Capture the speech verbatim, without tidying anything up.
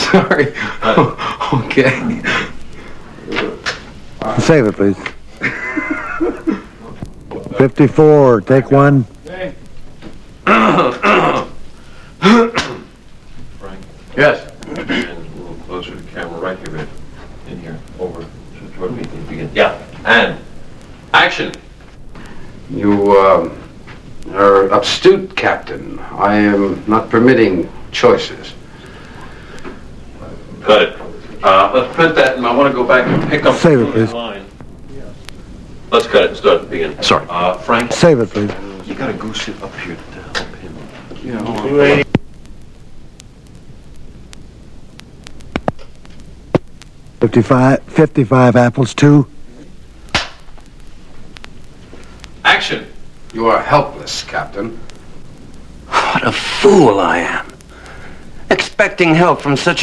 sorry. Okay. Save it, please. fifty-four, take one. Okay. Frank, Yes. and a little closer to the camera, right here, Ed. In here, over, toward me, begin. Yeah, and action. You, uh, are astute, Captain. I am not permitting choices. Got it. Uh, let's print that, and I want to go back and pick up Save it, the please. line. Let's cut it and start begin. Sorry. Uh, Frank, Save it, please. you gotta go sit up here to help him. Yeah, hold on. two eighty. fifty-five, fifty-five apples, two. Action. You are helpless, Captain. What a fool I am. Expecting help from such